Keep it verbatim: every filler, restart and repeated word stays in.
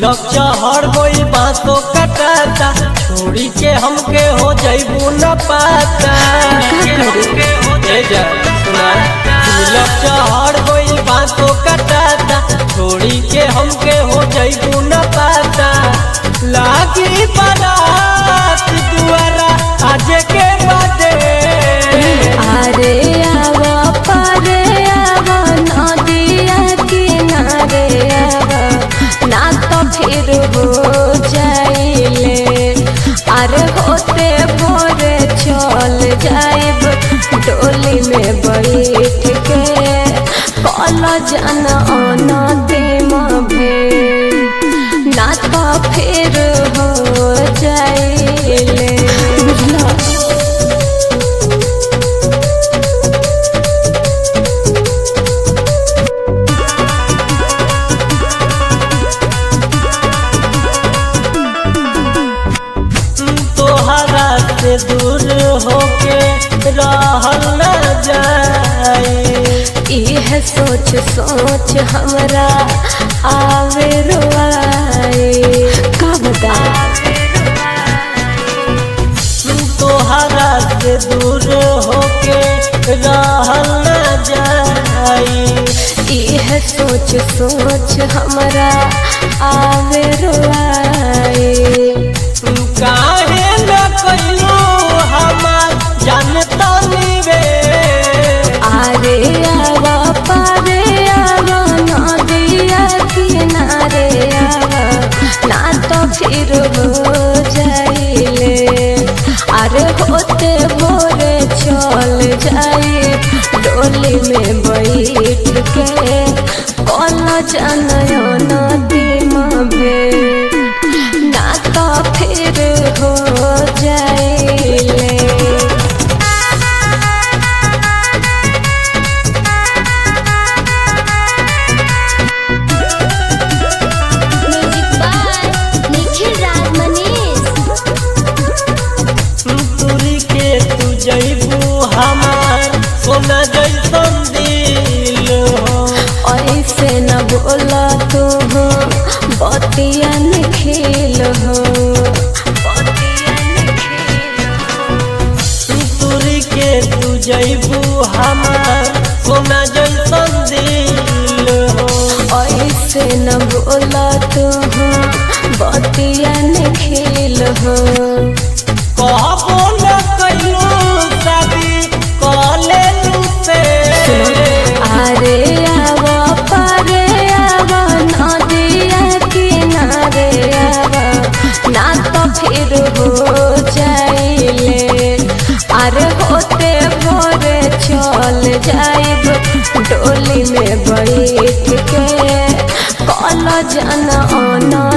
तिलक चढ़ गई बातों कटाता छोड़ी के हमके हो जैबू न पाता। तिलक चढ़ गई बातों कटाता छोड़ी के हमके हो जैबू न पाता। लागी बारात दुआरा आज के बादे अरे आवा पारे आवा नदिया किनारे आवा ना तो फिर हो जाइले। अरे होते भोरे चल जाइब डोली में बैठ के कल जन नदी में ना तो फिर हो जाइले। तोहरा से दूर होके रहल न जाए। यह सोच सोच हमरा आवे रुआए। का बता तोहरा से दूर होके रहल न जाए। यह सोच सोच हमरा आवे रुआए। काहे न कइलो हमार जानता नीवे। अरे आवा पारे आवा नदिया किनारे आवा ना तो फिर हो जाइले। अरे होते भोरे चल जाए डोली में बैठ के कल जन नदी में ना तो फिर हो जाइले। तुरी के तू जैबू हमार सोना जैसन दिल हो। ऐसे न बोला तू हो बतिया निखिल हो। तुरी के तू जैबू हमार सोना जैसन दिल हो। ऐसे न बोला तू हो बतिया निखिल हो। कहबो न कइलो शादी कलेलू से। अरे आवा पारे आवा नदिया किनारे आवा ना तो फिर हो जाइले। अरे होते भोरे चल जाइब डोली में बैठ के कल जन